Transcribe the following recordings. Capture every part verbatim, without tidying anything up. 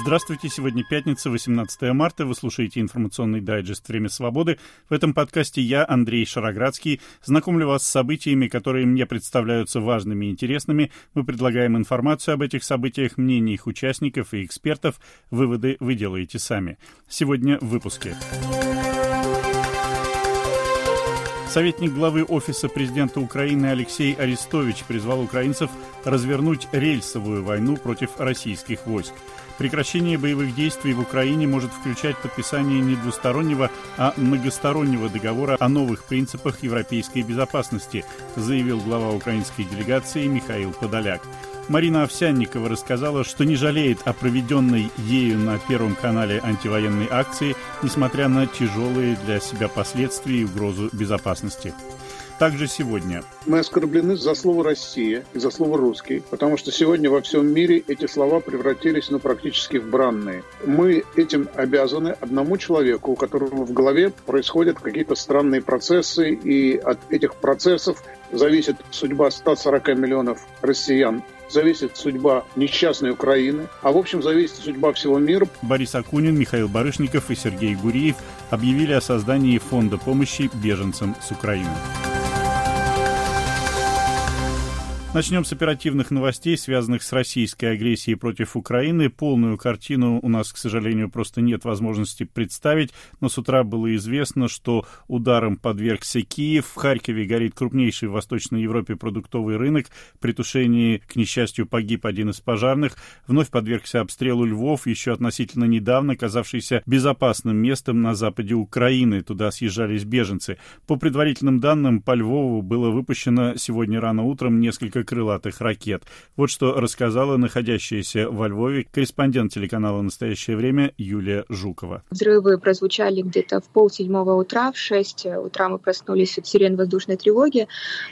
Здравствуйте, сегодня пятница, восемнадцатое марта, вы слушаете информационный дайджест «Время свободы». В этом подкасте я, Андрей Шароградский, знакомлю вас с событиями, которые мне представляются важными и интересными. Мы предлагаем информацию об этих событиях, мнения их участников и экспертов. Выводы вы делаете сами. Сегодня в выпуске. Советник главы Офиса президента Украины Алексей Арестович призвал украинцев развернуть рельсовую войну против российских войск. Прекращение боевых действий в Украине может включать подписание не двустороннего, а многостороннего договора о новых принципах европейской безопасности, заявил глава украинской делегации Михаил Подоляк. Марина Овсянникова рассказала, что не жалеет о проведенной ею на Первом канале антивоенной акции, несмотря на тяжелые для себя последствия и угрозу безопасности. Также сегодня. Мы оскорблены за слово «Россия» и за слово «русский», потому что сегодня во всем мире эти слова превратились ну, практически в бранные. Мы этим обязаны одному человеку, у которого в голове происходят какие-то странные процессы, и от этих процессов зависит судьба ста сорока миллионов россиян, зависит судьба несчастной Украины, а в общем зависит судьба всего мира. Борис Акунин, Михаил Барышников и Сергей Гуриев объявили о создании фонда помощи беженцам с Украины. Начнем с оперативных новостей, связанных с российской агрессией против Украины. Полную картину у нас, к сожалению, просто нет возможности представить, но с утра было известно, что ударом подвергся Киев. В Харькове горит крупнейший в Восточной Европе продуктовый рынок. При тушении, к несчастью, погиб один из пожарных. Вновь подвергся обстрелу Львов, еще относительно недавно казавшийся безопасным местом на западе Украины. Туда съезжались беженцы. По предварительным данным, по Львову было выпущено сегодня рано утром несколько крылатых ракет. Вот что рассказала находящаяся во Львове корреспондент телеканала «Настоящее время» Юлия Жукова. Взрывы прозвучали где-то в полседьмого утра, в шесть утра мы проснулись от сирен воздушной тревоги.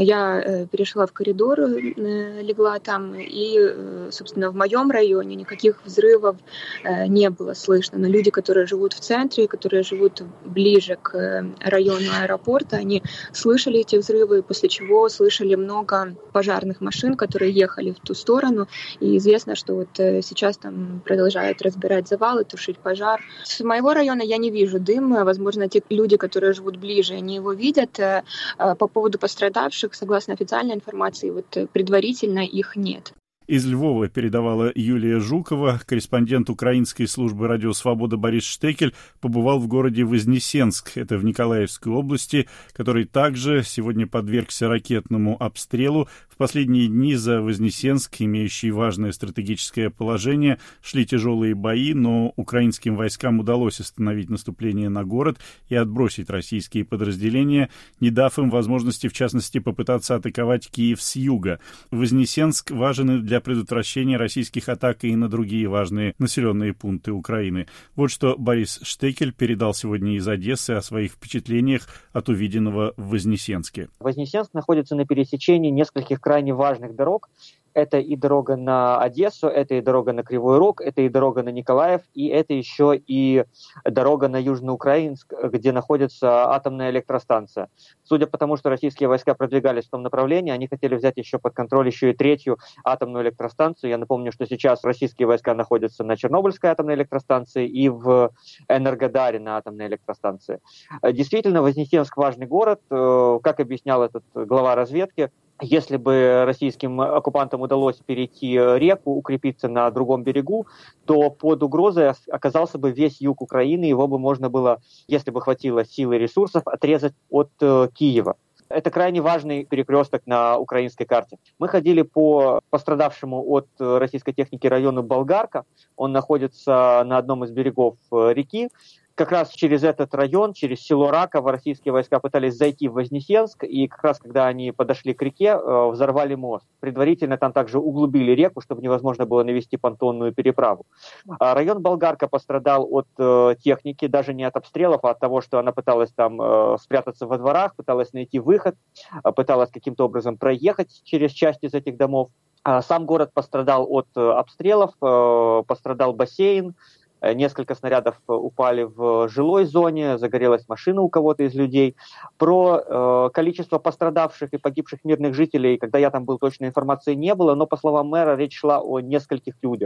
Я э, перешла в коридор, э, легла там, и, э, собственно, в моем районе никаких взрывов э, не было слышно. Но люди, которые живут в центре, которые живут ближе к э, району аэропорта, они слышали эти взрывы, после чего слышали много пожарных машин, которые ехали в ту сторону, и известно, что вот сейчас там продолжают разбирать завалы, тушить пожар. С моего района я не вижу дыма, возможно, те люди, которые живут ближе, они его видят. По поводу пострадавших, согласно официальной информации, вот предварительно их нет. Из Львова передавала Юлия Жукова. Корреспондент украинской службы «Радио Свобода» Борис Штекель побывал в городе Вознесенск, это в Николаевской области, который также сегодня подвергся ракетному обстрелу. В последние дни за Вознесенск, имеющий важное стратегическое положение, шли тяжелые бои, но украинским войскам удалось остановить наступление на город и отбросить российские подразделения, не дав им возможности, в частности, попытаться атаковать Киев с юга. Вознесенск важен и для предотвращения российских атак и на другие важные населенные пункты Украины. Вот что Борис Штекель передал сегодня из Одессы о своих впечатлениях от увиденного в Вознесенске. Вознесенск находится на пересечении нескольких крайне важных дорог. Это и дорога на Одессу, это и дорога на Кривой Рог, это и дорога на Николаев, и это еще и дорога на Южноукраинск, где находится атомная электростанция. Судя по тому, что российские войска продвигались в том направлении, они хотели взять еще под контроль еще и третью атомную электростанцию. Я напомню, что сейчас российские войска находятся на Чернобыльской атомной электростанции и в Энергодаре на атомной электростанции. Действительно, Вознесенск важный город. Как объяснял этот глава разведки, если бы российским оккупантам удалось перейти реку, укрепиться на другом берегу, то под угрозой оказался бы весь юг Украины, его бы можно было, если бы хватило сил и ресурсов, отрезать от э, Киева. Это крайне важный перекресток на украинской карте. Мы ходили по пострадавшему от российской техники району Болгарка. Он находится на одном из берегов реки. Как раз через этот район, через село Раково, российские войска пытались зайти в Вознесенск, и как раз когда они подошли к реке, взорвали мост. Предварительно там также углубили реку, чтобы невозможно было навести понтонную переправу. Район Болгарка пострадал от техники, даже не от обстрелов, а от того, что она пыталась там спрятаться во дворах, пыталась найти выход, пыталась каким-то образом проехать через часть из этих домов. Сам город пострадал от обстрелов, пострадал бассейн. Несколько снарядов упали в жилой зоне, загорелась машина у кого-то из людей. Про э, количество пострадавших и погибших мирных жителей, когда я там был, точной информации не было, но, по словам мэра, речь шла о нескольких людях.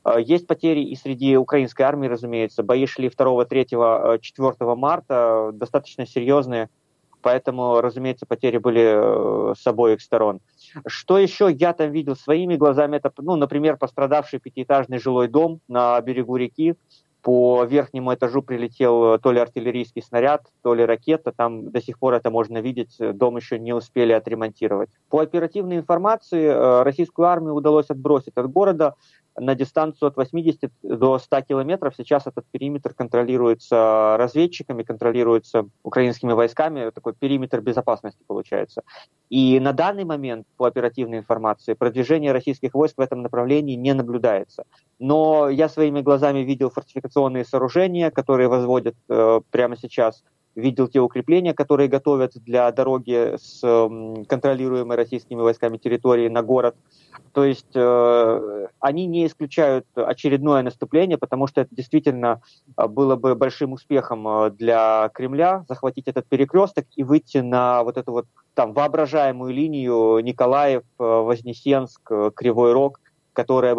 Есть потери и среди украинской армии, разумеется. Бои шли второго, третьего, четвёртого марта, достаточно серьезные, поэтому, разумеется, потери были с обоих сторон. Что еще я там видел своими глазами? Это, ну, например, пострадавший пятиэтажный жилой дом на берегу реки. По верхнему этажу прилетел то ли артиллерийский снаряд, то ли ракета. Там до сих пор это можно видеть. Дом еще не успели отремонтировать. По оперативной информации, российскую армию удалось отбросить от города на дистанцию от восьмидесяти до ста километров. Сейчас этот периметр контролируется разведчиками, контролируется украинскими войсками. Такой периметр безопасности получается. И на данный момент, по оперативной информации, продвижение российских войск в этом направлении не наблюдается. Но я своими глазами видел фортификационные сооружения, которые возводят э, прямо сейчас. Видел те укрепления, которые готовят для дороги с э, контролируемой российскими войсками территории на город. То есть э, они не исключают очередное наступление, потому что это действительно было бы большим успехом для Кремля захватить этот перекресток и выйти на вот эту вот там воображаемую линию Николаев, Вознесенск, Кривой Рог, которая бы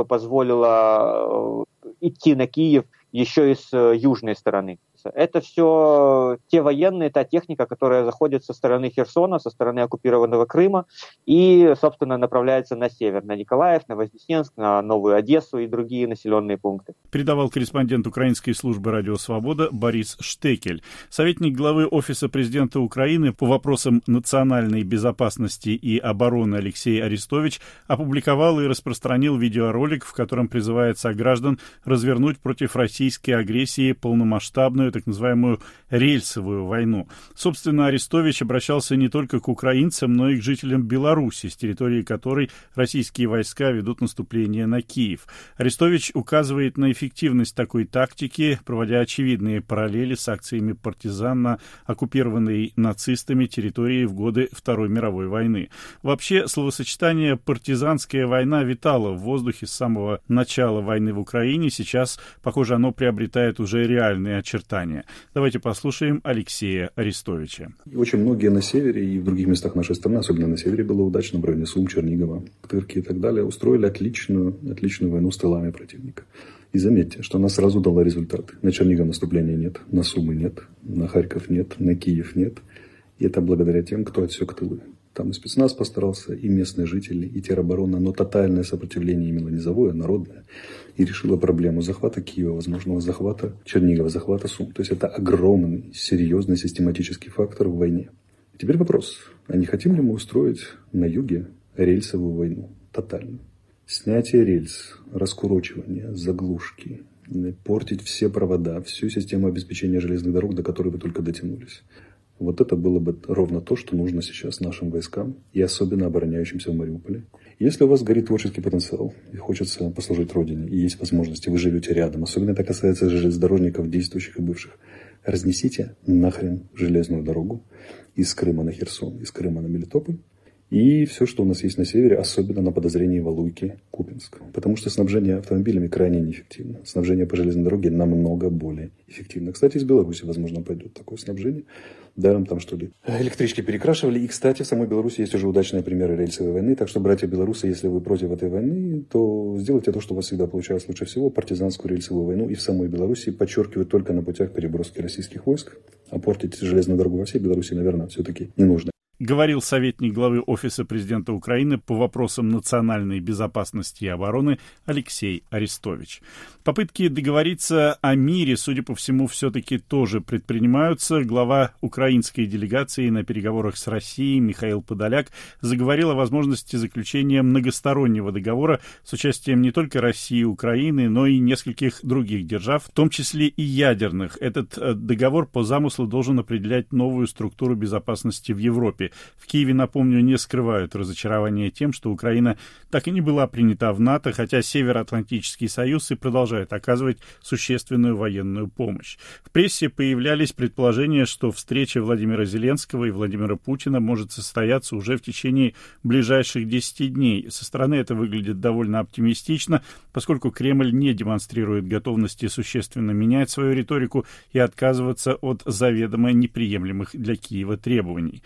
позволила идти на Киев еще и с южной стороны. Это все те военные, та техника, которая заходит со стороны Херсона, со стороны оккупированного Крыма и, собственно, направляется на север, на Николаев, на Вознесенск, на Новую Одессу и другие населенные пункты. Передавал корреспондент украинской службы «Радио Свобода» Борис Штекель. Советник главы Офиса президента Украины по вопросам национальной безопасности и обороны Алексей Арестович опубликовал и распространил видеоролик, в котором призывает сограждан развернуть против российской агрессии полномасштабную так называемую рельсовую войну. Собственно, Арестович обращался не только к украинцам, но и к жителям Беларуси, с территории которой российские войска ведут наступление на Киев. Арестович указывает на эффективность такой тактики, проводя очевидные параллели с акциями партизан на оккупированной нацистами территории в годы Второй мировой войны. Вообще, словосочетание «партизанская война» витало в воздухе с самого начала войны в Украине. Сейчас, похоже, оно приобретает уже реальные очертания. Давайте послушаем Алексея Арестовича. Очень многие на севере и в других местах нашей страны, особенно на севере было удачно, в районе Сум, Чернигова, Ктырки и так далее, устроили отличную, отличную войну с тылами противника. И заметьте, что она сразу дала результаты. На Чернигов наступления нет, на Сумы нет, на Харьков нет, на Киев нет. И это благодаря тем, кто отсек тылы. Там и спецназ постарался, и местные жители, и тероборона, но тотальное сопротивление имело низовое, народное, и решило проблему захвата Киева, возможного захвата Чернигова, захвата Сум. То есть это огромный, серьезный, систематический фактор в войне. Теперь вопрос, а не хотим ли мы устроить на юге рельсовую войну, тотальную? Снятие рельс, раскурочивание, заглушки, портить все провода, всю систему обеспечения железных дорог, до которой вы только дотянулись. Вот это было бы ровно то, что нужно сейчас нашим войскам и особенно обороняющимся в Мариуполе. Если у вас горит творческий потенциал и хочется послужить Родине, и есть возможности, вы живете рядом, особенно это касается железнодорожников, действующих и бывших, разнесите нахрен железную дорогу из Крыма на Херсон, из Крыма на Мелитополь, и все, что у нас есть на севере, особенно на подозрении Валуйки, Купинск. Потому что снабжение автомобилями крайне неэффективно. Снабжение по железной дороге намного более эффективно. Кстати, из Беларуси, возможно, пойдет такое снабжение. Даром там, что ли, электрички перекрашивали. И, кстати, в самой Беларуси есть уже удачные примеры рельсовой войны. Так что, братья белорусы, если вы против этой войны, то сделайте то, что у вас всегда получалось лучше всего. Партизанскую рельсовую войну. И в самой Беларуси подчеркивают только на путях переброски российских войск. А портить железную дорогу во всей Беларуси, наверное, все-таки не нужно. Говорил советник главы Офиса президента Украины по вопросам национальной безопасности и обороны Алексей Арестович. Попытки договориться о мире, судя по всему, все-таки тоже предпринимаются. Глава украинской делегации на переговорах с Россией Михаил Подоляк заговорил о возможности заключения многостороннего договора с участием не только России и Украины, но и нескольких других держав, в том числе и ядерных. Этот договор по замыслу должен определять новую структуру безопасности в Европе. В Киеве, напомню, не скрывают разочарование тем, что Украина так и не была принята в НАТО, хотя Североатлантический союз и продолжает оказывать существенную военную помощь. В прессе появлялись предположения, что встреча Владимира Зеленского и Владимира Путина может состояться уже в течение ближайших десяти дней. Со стороны это выглядит довольно оптимистично, поскольку Кремль не демонстрирует готовности существенно менять свою риторику и отказываться от заведомо неприемлемых для Киева требований. В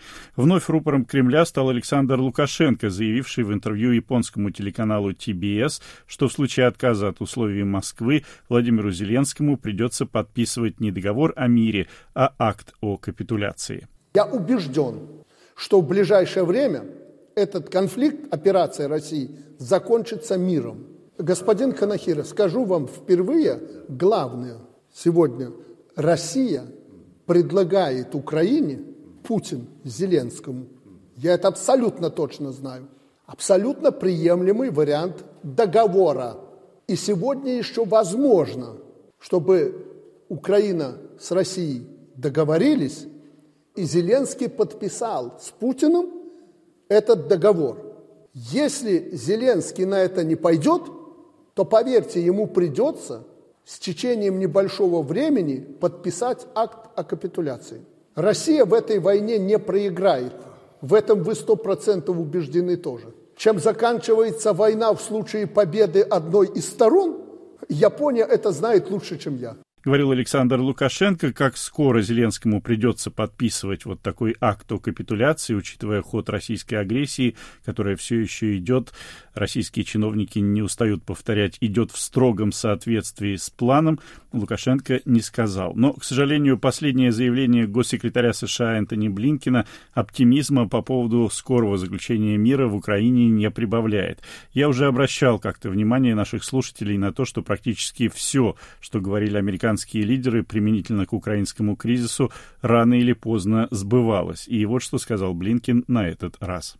Вновь рупором Кремля стал Александр Лукашенко, заявивший в интервью японскому телеканалу Ти Би Эс, что в случае отказа от условий Москвы Владимиру Зеленскому придется подписывать не договор о мире, а акт о капитуляции. Я убежден, что в ближайшее время этот конфликт, операция России, закончится миром. Господин Канахира, скажу вам впервые главное сегодня. Россия предлагает Украине, Путин Зеленскому, я это абсолютно точно знаю, абсолютно приемлемый вариант договора. И сегодня еще возможно, чтобы Украина с Россией договорились, и Зеленский подписал с Путиным этот договор. Если Зеленский на это не пойдет, то, поверьте, ему придется с течением небольшого времени подписать акт о капитуляции. Россия в этой войне не проиграет. В этом вы сто процентов убеждены тоже. Чем заканчивается война в случае победы одной из сторон, Япония это знает лучше, чем я. Говорил Александр Лукашенко, как скоро Зеленскому придется подписывать вот такой акт о капитуляции, учитывая ход российской агрессии, которая все еще идет. Российские чиновники не устают повторять, идет в строгом соответствии с планом. Лукашенко не сказал. Но, к сожалению, последнее заявление госсекретаря США Энтони Блинкена оптимизма по поводу скорого заключения мира в Украине не прибавляет. Я уже обращал как-то внимание наших слушателей на то, что практически все, что говорили американские лидеры применительно к украинскому кризису, рано или поздно сбывалось. И вот что сказал Блинкен на этот раз.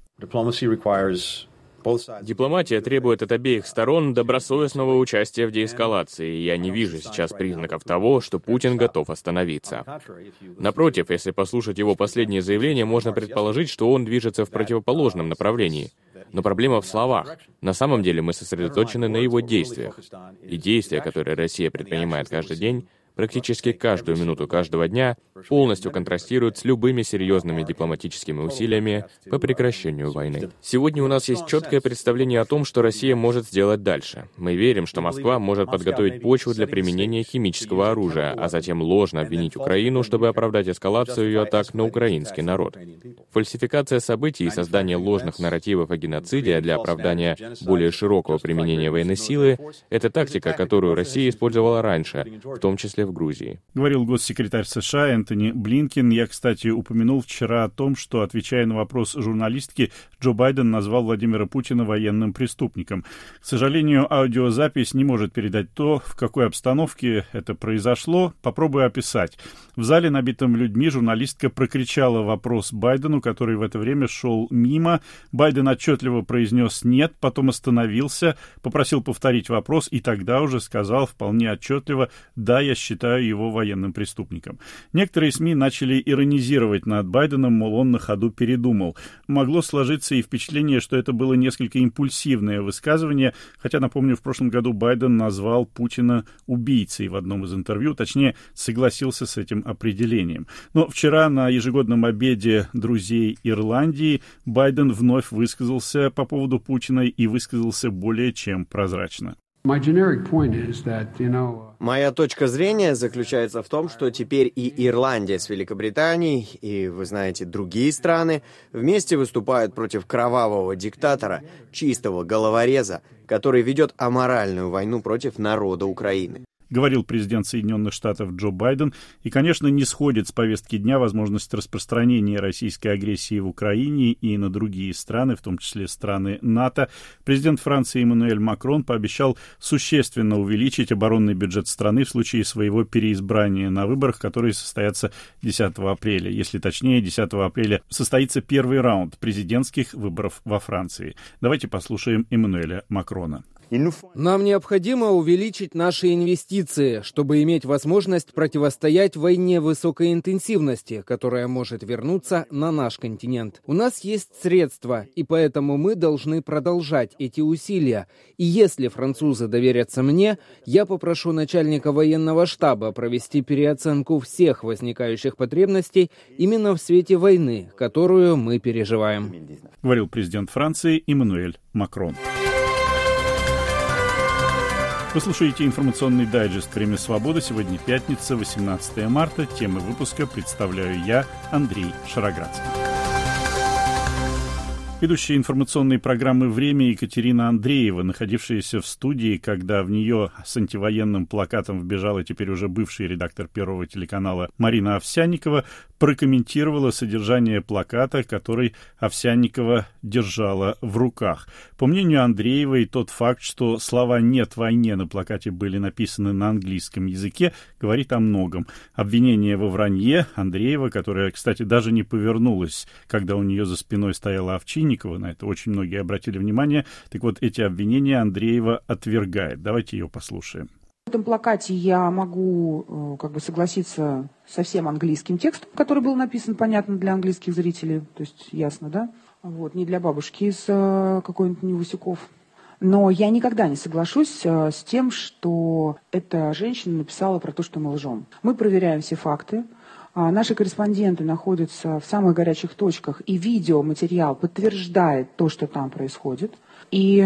Дипломатия требует от обеих сторон добросовестного участия в деэскалации, и я не вижу сейчас признаков того, что Путин готов остановиться. Напротив, если послушать его последнее заявление, можно предположить, что он движется в противоположном направлении. Но проблема в словах. На самом деле мы сосредоточены на его действиях. И действия, которые Россия предпринимает каждый день, практически каждую минуту каждого дня, полностью контрастируют с любыми серьезными дипломатическими усилиями по прекращению войны. Сегодня у нас есть четкое представление о том, что Россия может сделать дальше. Мы верим, что Москва может подготовить почву для применения химического оружия, а затем ложно обвинить Украину, чтобы оправдать эскалацию ее атак на украинский народ. Фальсификация событий и создание ложных нарративов о геноциде для оправдания более широкого применения военной силы — это тактика, которую Россия использовала раньше, в том числе в Грузии. Говорил госсекретарь США Энтони Блинкен. Я, кстати, упомянул вчера о том, что, отвечая на вопрос журналистки, Джо Байден назвал Владимира Путина военным преступником. К сожалению, аудиозапись не может передать то, в какой обстановке это произошло. Попробую описать. В зале, набитом людьми, журналистка прокричала вопрос Байдену, который в это время шел мимо. Байден отчетливо произнес «нет», потом остановился, попросил повторить вопрос и тогда уже сказал вполне отчетливо «да, я считаю его военным преступником». Некоторые СМИ начали иронизировать над Байденом, мол, он на ходу передумал. Могло сложиться и впечатление, что это было несколько импульсивное высказывание, хотя, напомню, в прошлом году Байден назвал Путина убийцей в одном из интервью, точнее, согласился с этим определением. Но вчера на ежегодном обеде друзей Ирландии Байден вновь высказался по поводу Путина и высказался более чем прозрачно. Моя точка зрения заключается в том, что теперь и Ирландия с Великобританией, и, вы знаете, другие страны вместе выступают против кровавого диктатора, чистого головореза, который ведет аморальную войну против народа Украины. Говорил президент Соединенных Штатов Джо Байден, и, конечно, не сходит с повестки дня возможность распространения российской агрессии в Украине и на другие страны, в том числе страны НАТО. Президент Франции Эммануэль Макрон пообещал существенно увеличить оборонный бюджет страны в случае своего переизбрания на выборах, которые состоятся десятого апреля. Если точнее, десятого апреля состоится первый раунд президентских выборов во Франции. Давайте послушаем Эммануэля Макрона. Нам необходимо увеличить наши инвестиции, чтобы иметь возможность противостоять войне высокой интенсивности, которая может вернуться на наш континент. У нас есть средства, и поэтому мы должны продолжать эти усилия. И если французы доверятся мне, я попрошу начальника военного штаба провести переоценку всех возникающих потребностей именно в свете войны, которую мы переживаем. Говорил президент Франции Эммануэль Макрон. Вы слушаете информационный дайджест «Время свободы». Сегодня пятница, восемнадцатое марта. Темы выпуска представляю я, Андрей Шароградский. Ведущая информационной программы «Время» Екатерина Андреева, находившаяся в студии, когда в нее с антивоенным плакатом вбежала теперь уже бывший редактор Первого телеканала Марина Овсянникова, прокомментировала содержание плаката, который Овсянникова держала в руках. По мнению Андреевой, тот факт, что слова «нет войне» на плакате были написаны на английском языке, говорит о многом. Обвинение во вранье Андреева, которая, кстати, даже не повернулась, когда у нее за спиной стояла Овчинникова, на это очень многие обратили внимание. Так вот, эти обвинения Андреева отвергает. Давайте ее послушаем. В этом плакате я могу как бы согласиться со всем английским текстом, который был написан, понятно, для английских зрителей. То есть ясно, да? Вот, не для бабушки из какой-нибудь Невусюков. Но я никогда не соглашусь с тем, что эта женщина написала про то, что мы лжем. Мы проверяем все факты. Наши корреспонденты находятся в самых горячих точках, и видеоматериал подтверждает то, что там происходит. И, э,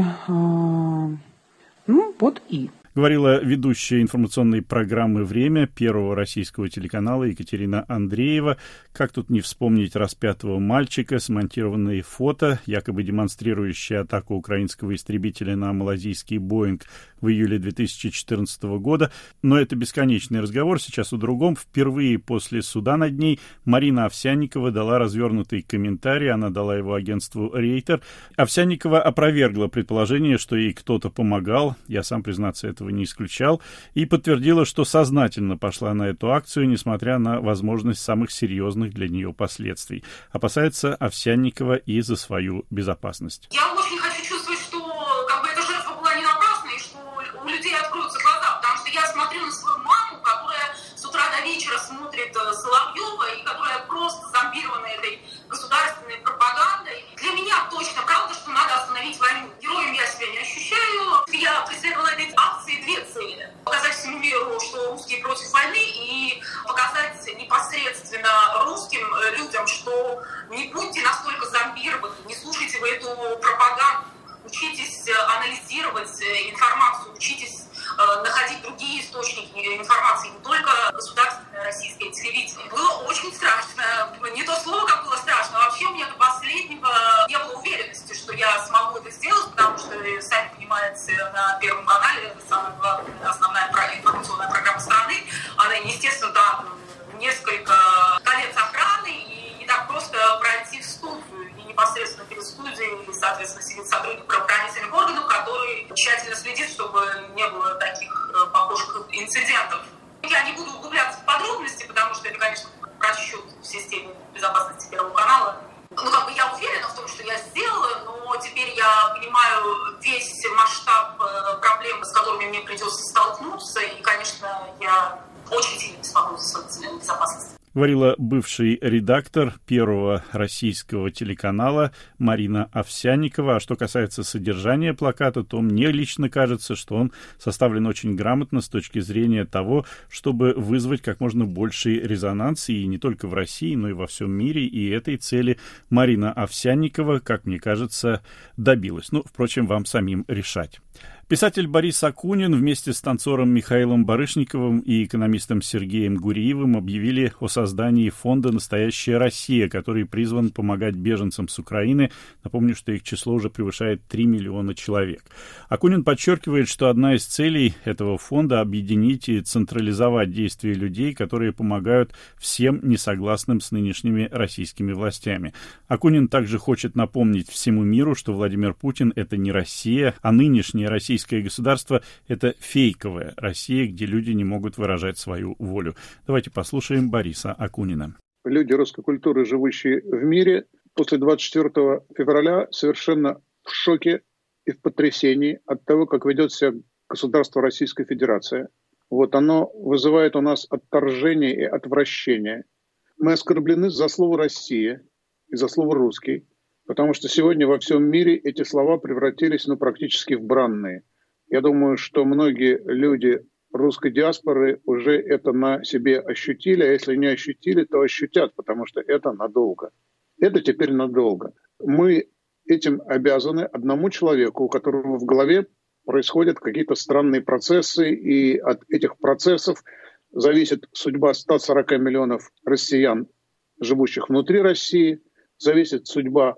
ну, вот и. Говорила ведущая информационной программы «Время» Первого российского телеканала Екатерина Андреева. Как тут не вспомнить распятого мальчика, смонтированные фото, якобы демонстрирующие атаку украинского истребителя на малазийский «Боинг» в июле две тысячи четырнадцатого года. Но это бесконечный разговор, сейчас о другом. Впервые после суда над ней Марина Овсянникова дала развернутый комментарий, она дала его агентству «Рейтер». Овсянникова опровергла предположение, что ей кто-то помогал, я сам, признаться, этого не исключал, и подтвердила, что сознательно пошла на эту акцию, несмотря на возможность самых серьезных для нее последствий. Опасается Овсянникова и за свою безопасность. Я очень хочу чувствовать, что как бы эта жертва была не напрасной, и что у людей откроются глаза, потому что я смотрю на свою маму, которая с утра до вечера смотрит Соловьева, и которая просто зомбирована этой государственной пропагандой. Для меня точно правда, что надо остановить войну. Героем я себя не ощущаю. Я преследовала этой акции две цели. Показать всему миру, что русские против войны, и показать непосредственно русским людям, что не будьте настолько зомбированы, не слушайте вы эту пропаганду, учитесь анализировать информацию, учитесь находить другие источники информации, не только государственное российское телевидение. Было очень страшно. Не то слово, как было страшно. Вообще у меня до последнего не было уверенности, что я смогу это сделать, потому что, сами понимаете, на Первом канале самая главная, основная информационная программа страны, она, естественно, там несколько колец охраны, и не так просто пройти в студию, и непосредственно перед студией, соответственно, сидит сотрудник правоохранительных органов, который тщательно следит, чтобы не было таких похожих инцидентов. Я не буду углубляться в подробности, потому что это, конечно, просчет в системе безопасности Первого канала. Ну, как бы я уверена в том, что я сделала, но теперь я понимаю весь масштаб проблем, с которыми мне придется столкнуться, и, конечно, я очень сильно беспокоюсь за свою безопасность. Говорила бывший редактор Первого российского телеканала Марина Овсянникова. А что касается содержания плаката, то мне лично кажется, что он составлен очень грамотно с точки зрения того, чтобы вызвать как можно больший резонанс, и не только в России, но и во всем мире. И этой цели Марина Овсянникова, как мне кажется, добилась. Ну, впрочем, вам самим решать. Писатель Борис Акунин вместе с танцором Михаилом Барышниковым и экономистом Сергеем Гуриевым объявили о создании фонда «Настоящая Россия», который призван помогать беженцам с Украины. Напомню, что их число уже превышает три миллиона человек. Акунин подчеркивает, что одна из целей этого фонда — объединить и централизовать действия людей, которые помогают всем несогласным с нынешними российскими властями. Акунин также хочет напомнить всему миру, что Владимир Путин — это не Россия, а нынешняя Россия. Российское государство — это фейковая Россия, где люди не могут выражать свою волю. Давайте послушаем Бориса Акунина. Люди русской культуры, живущие в мире, после двадцать четвёртого февраля совершенно в шоке и в потрясении от того, как ведет себя государство Российской Федерации. Вот оно вызывает у нас отторжение и отвращение. Мы оскорблены за слово «Россия» и за слово «русский». Потому что сегодня во всем мире эти слова превратились ну, практически в бранные. Я думаю, что многие люди русской диаспоры уже это на себе ощутили, а если не ощутили, то ощутят, потому что это надолго. Это теперь надолго. Мы этим обязаны одному человеку, у которого в голове происходят какие-то странные процессы, и от этих процессов зависит судьба ста сорока миллионов россиян, живущих внутри России, зависит судьба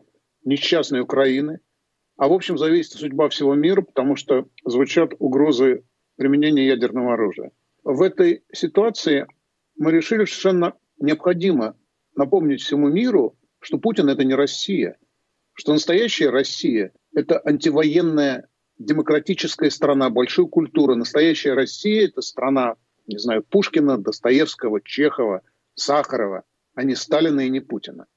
несчастной Украины, а в общем зависит судьба всего мира, потому что звучат угрозы применения ядерного оружия. В этой ситуации мы решили, что совершенно необходимо напомнить всему миру, что Путин – это не Россия, что настоящая Россия – это антивоенная демократическая страна, большой культуры. Настоящая Россия – это страна, не знаю, Пушкина, Достоевского, Чехова, Сахарова, а не Сталина и не Путина.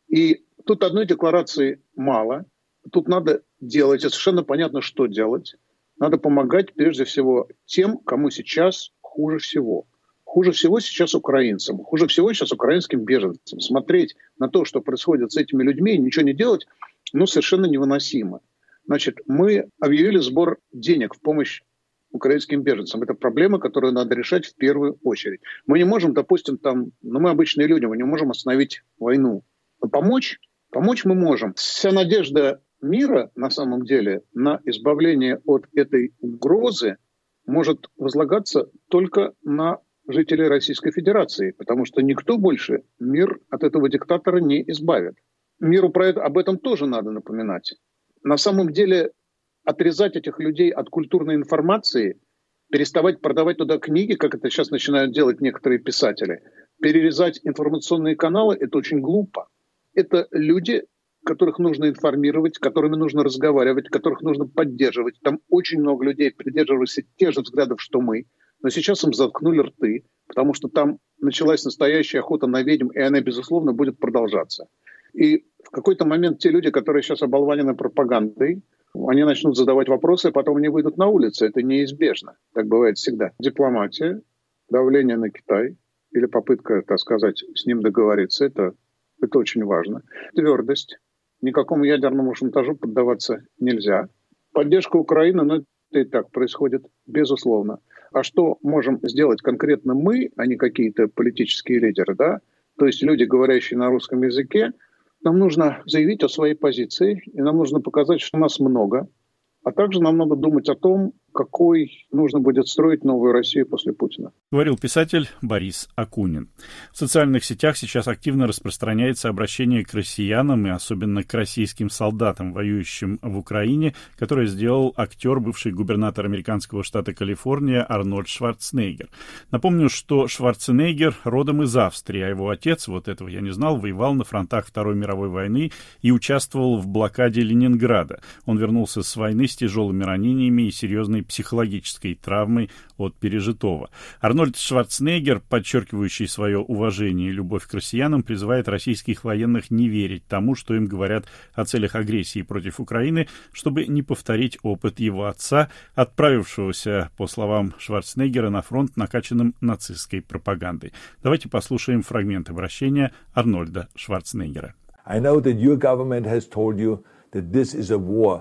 И тут одной декларации мало. Тут надо делать, и совершенно понятно, что делать. Надо помогать прежде всего тем, кому сейчас хуже всего. Хуже всего сейчас украинцам, хуже всего сейчас украинским беженцам. Смотреть на то, что происходит с этими людьми, и ничего не делать, ну, совершенно невыносимо. Значит, мы объявили сбор денег в помощь украинским беженцам. Это проблема, которую надо решать в первую очередь. Мы не можем, допустим, там, ну, мы обычные люди, мы не можем остановить войну. Но помочь, помочь мы можем. Вся надежда мира, на самом деле, на избавление от этой угрозы может возлагаться только на жителей Российской Федерации, потому что никто больше мир от этого диктатора не избавит. Миру про это, об этом тоже надо напоминать. На самом деле отрезать этих людей от культурной информации, переставать продавать туда книги, как это сейчас начинают делать некоторые писатели, перерезать информационные каналы – это очень глупо. Это люди, которых нужно информировать, с которыми нужно разговаривать, которых нужно поддерживать. Там очень много людей придерживаются тех же взглядов, что мы. Но сейчас им заткнули рты, потому что там началась настоящая охота на ведьм, и она, безусловно, будет продолжаться. И в какой-то момент те люди, которые сейчас оболванены пропагандой, они начнут задавать вопросы, а потом они выйдут на улицу. Это неизбежно. Так бывает всегда. Дипломатия, давление на Китай или попытка, так сказать, с ним договориться, это, это очень важно. Твердость. Никакому ядерному шантажу поддаваться нельзя. Поддержка Украины, ну, это и так происходит, безусловно. А что можем сделать конкретно мы, а не какие-то политические лидеры, да? То есть люди, говорящие на русском языке, нам нужно заявить о своей позиции, и нам нужно показать, что нас много. А также нам надо думать о том, какой нужно будет строить новую Россию после Путина. Говорил писатель Борис Акунин. В социальных сетях сейчас активно распространяется обращение к россиянам и особенно к российским солдатам, воюющим в Украине, которое сделал актер, бывший губернатор американского штата Калифорния Арнольд Шварценеггер. Напомню, что Шварценеггер родом из Австрии, а его отец, вот этого я не знал, воевал на фронтах Второй мировой войны и участвовал в блокаде Ленинграда. Он вернулся с войны с тяжелыми ранениями и серьезной психологической травмой от пережитого. Арнольд Шварценеггер, подчеркивающий свое уважение и любовь к россиянам, призывает российских военных не верить тому, что им говорят о целях агрессии против Украины, чтобы не повторить опыт его отца, отправившегося, по словам Шварценеггера, на фронт накачанным нацистской пропагандой. Давайте послушаем фрагмент обращения Арнольда Шварценеггера. I know that your government has told you that this is a war.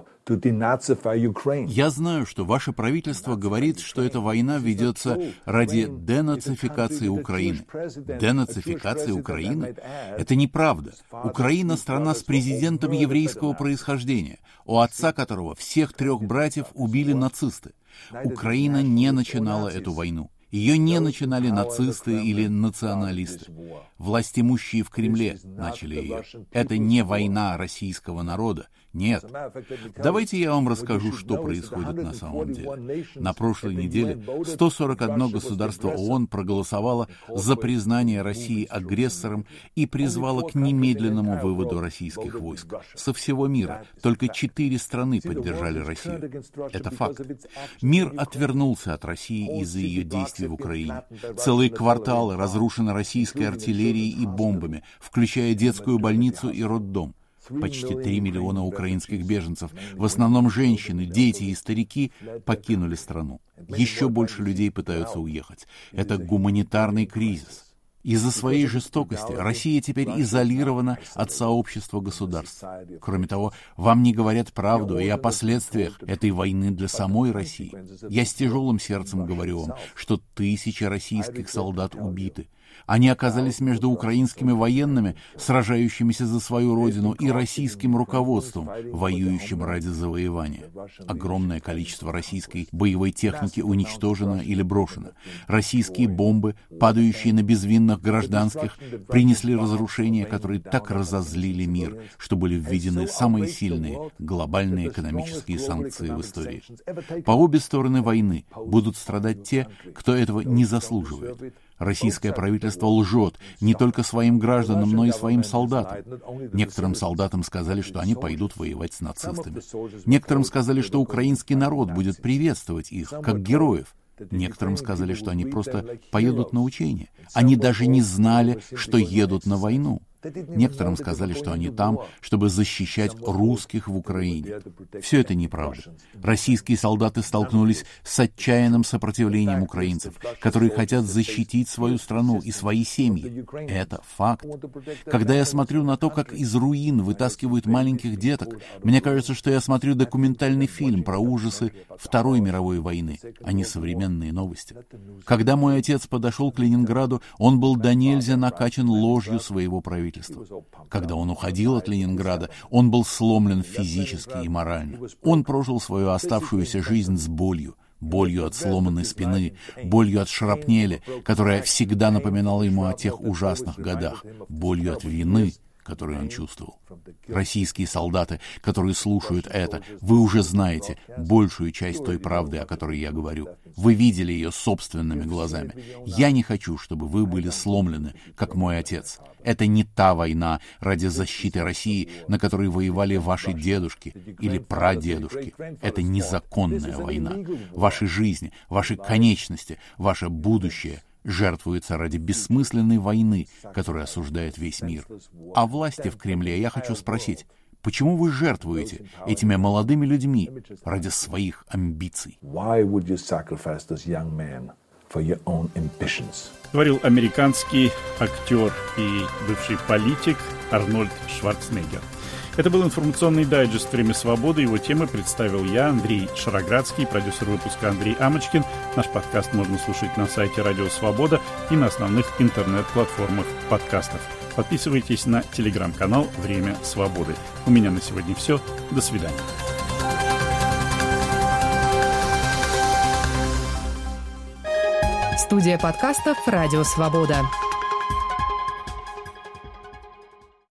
Я знаю, что ваше правительство говорит, что эта война ведется ради денацификации Украины. Денацификация Украины? Это неправда. Украина — страна с президентом еврейского происхождения, у отца которого всех трех братьев убили нацисты. Украина не начинала эту войну. Ее не начинали нацисты или националисты. Властимущие в Кремле начали ее. Это не война российского народа. Нет. Давайте я вам расскажу, что происходит на самом деле. На прошлой неделе сто сорок одно государство ООН проголосовало за признание России агрессором и призвало к немедленному выводу российских войск. Со всего мира только четыре страны поддержали Россию. Это факт. Мир отвернулся от России из-за ее действий в Украине. Целые кварталы разрушены российской артиллерией и бомбами, включая детскую больницу и роддом. Почти три миллиона украинских беженцев, в основном женщины, дети и старики, покинули страну. Еще больше людей пытаются уехать. Это гуманитарный кризис. Из-за своей жестокости Россия теперь изолирована от сообщества государств. Кроме того, вам не говорят правду и о последствиях этой войны для самой России. Я с тяжелым сердцем говорю вам, что тысячи российских солдат убиты. Они оказались между украинскими военными, сражающимися за свою родину, и российским руководством, воюющим ради завоевания. Огромное количество российской боевой техники уничтожено или брошено. Российские бомбы, падающие на безвинных гражданских, принесли разрушения, которые так разозлили мир, что были введены самые сильные глобальные экономические санкции в истории. По обе стороны войны будут страдать те, кто этого не заслуживает. Российское правительство лжет не только своим гражданам, но и своим солдатам. Некоторым солдатам сказали, что они пойдут воевать с нацистами. Некоторым сказали, что украинский народ будет приветствовать их, как героев. Некоторым сказали, что они просто поедут на учения. Они даже не знали, что едут на войну. Некоторым сказали, что они там, чтобы защищать русских в Украине. Все это неправда. Российские солдаты столкнулись с отчаянным сопротивлением украинцев, которые хотят защитить свою страну и свои семьи. Это факт. Когда я смотрю на то, как из руин вытаскивают маленьких деток, мне кажется, что я смотрю документальный фильм про ужасы Второй мировой войны, а не современные новости. Когда мой отец подошел к Ленинграду, он был до нельзя накачан ложью своего правительства. Когда он уходил от Ленинграда, он был сломлен физически и морально. Он прожил свою оставшуюся жизнь с болью. Болью от сломанной спины, болью от шрапнели, которая всегда напоминала ему о тех ужасных годах, болью от вины, которую он чувствовал. Российские солдаты, которые слушают это, вы уже знаете большую часть той правды, о которой я говорю. Вы видели ее собственными глазами. Я не хочу, чтобы вы были сломлены, как мой отец. Это не та война ради защиты России, на которой воевали ваши дедушки или прадедушки. Это незаконная война. Ваши жизни, ваши конечности, ваше будущее жертвуется ради бессмысленной войны, которая осуждает весь мир. А власти в Кремле я хочу спросить, почему вы жертвуете этими молодыми людьми ради своих амбиций? Говорил американский актер и бывший политик Арнольд Шварценеггер. Это был информационный дайджест «Время свободы». Его темы представил я, Андрей Шароградский, продюсер выпуска Андрей Амочкин. Наш подкаст можно слушать на сайте Радио Свобода и на основных интернет-платформах подкастов. Подписывайтесь на телеграм-канал «Время свободы». У меня на сегодня все. До свидания. Студия подкастов «Радио Свобода».